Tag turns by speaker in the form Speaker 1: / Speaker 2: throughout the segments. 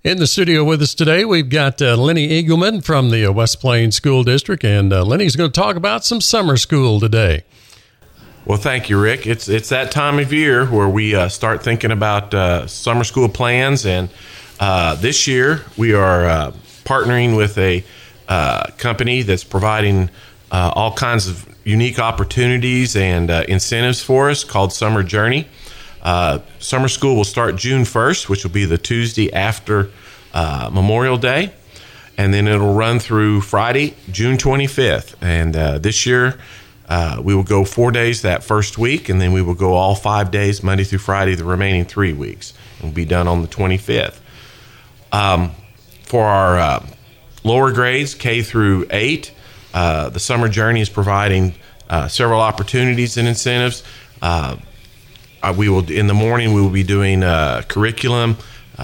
Speaker 1: In the studio with us today, we've got Lenny Eagleman from the West Plains School District, and Lenny's going to talk about some summer school today.
Speaker 2: Well, thank you, Rick. It's that time of year where we start thinking about summer school plans, and this year we are partnering with a company that's providing all kinds of unique opportunities and incentives for us called Summer Journey. Summer school will start June 1st, which will be the Tuesday after Memorial Day, and then it'll run through Friday, June 25th. And this year, we will go 4 days that first week, and then we will go all 5 days, Monday through Friday, the remaining 3 weeks. And we'll be done on the 25th. For our lower grades, K through 8, the Summer Journey is providing several opportunities and incentives. We will, in the morning, we will be doing curriculum,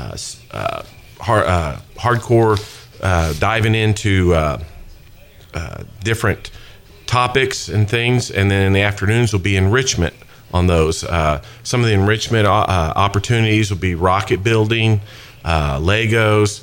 Speaker 2: hardcore diving into different topics and things, and then in the afternoons will be enrichment on those. Some of the enrichment opportunities will be rocket building, Legos,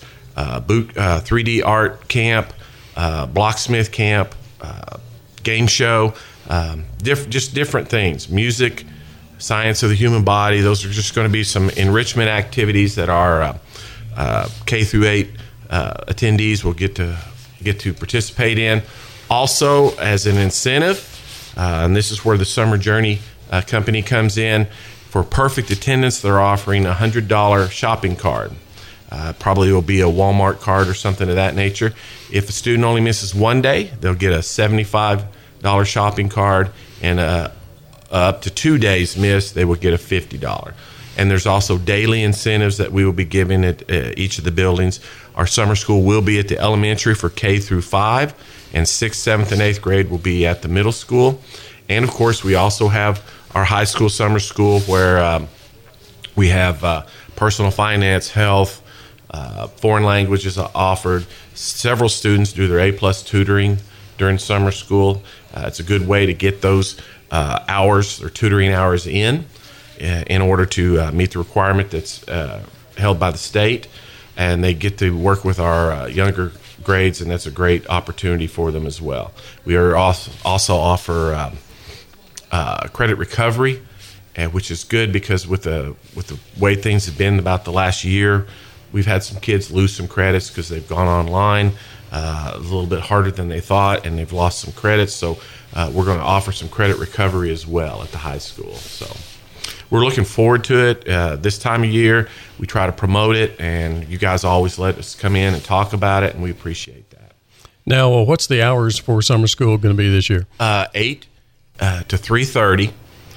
Speaker 2: 3D art camp, blocksmith camp, game show, just different things, music, science of the human body. Those are just going to be some enrichment activities that our K through 8 attendees will get to participate in. Also, as an incentive, and this is where the Summer Journey company comes in, for perfect attendance, they're offering a $100 shopping card. Probably will be a Walmart card or something of that nature. If a student only misses 1 day, they'll get a $75 shopping card, and up to 2 days missed, they will get a $50. And there's also daily incentives that we will be giving at each of the buildings. Our summer school will be at the elementary for K through 5, and 6th, 7th, and 8th grade will be at the middle school. And of course, we also have our high school summer school where we have personal finance, health, foreign languages offered. Several students do their A+ tutoring during summer school. It's a good way to get those hours or tutoring hours in order to meet the requirement that's held by the state, and they get to work with our younger grades, and that's a great opportunity for them as well. We are also offer credit recovery, which is good because with the way things have been about the last year, we've had some kids lose some credits because they've gone online a little bit harder than they thought, and they've lost some credits. So we're going to offer some credit recovery as well at the high school. So we're looking forward to it. This time of year, we try to promote it, and you guys always let us come in and talk about it, and we appreciate that.
Speaker 1: Now, what's the hours for summer school going to be this year?
Speaker 2: 8 to 3:30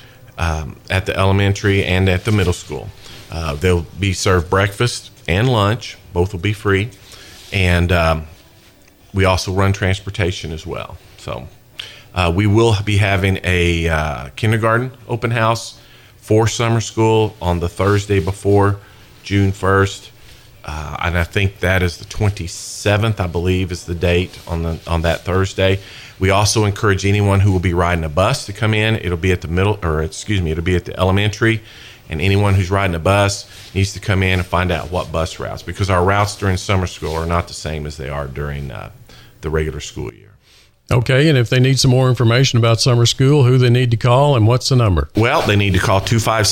Speaker 2: at the elementary and at the middle school. They'll be served breakfast and lunch. Both will be free. And we also run transportation as well. So we will be having a kindergarten open house for summer school on the Thursday before June 1st. And I think that is the 27th, I believe, is the date on that Thursday. We also encourage anyone who will be riding a bus to come in. It'll be at it'll be at the elementary. And anyone who's riding a bus needs to come in and find out what bus routes, because our routes during summer school are not the same as they are during the regular school year.
Speaker 1: Okay, and if they need some more information about summer school, who they need to call and what's the number?
Speaker 2: Well, they need to call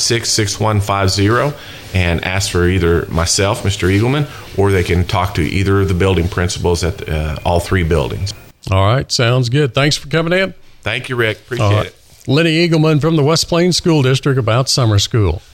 Speaker 2: 256-6150 and ask for either myself, Mr. Eagleman, or they can talk to either of the building principals at all 3 buildings.
Speaker 1: All right, sounds good. Thanks for coming in.
Speaker 2: Thank you, Rick. Appreciate it.
Speaker 1: Lenny Eagleman from the West Plains School District about summer school.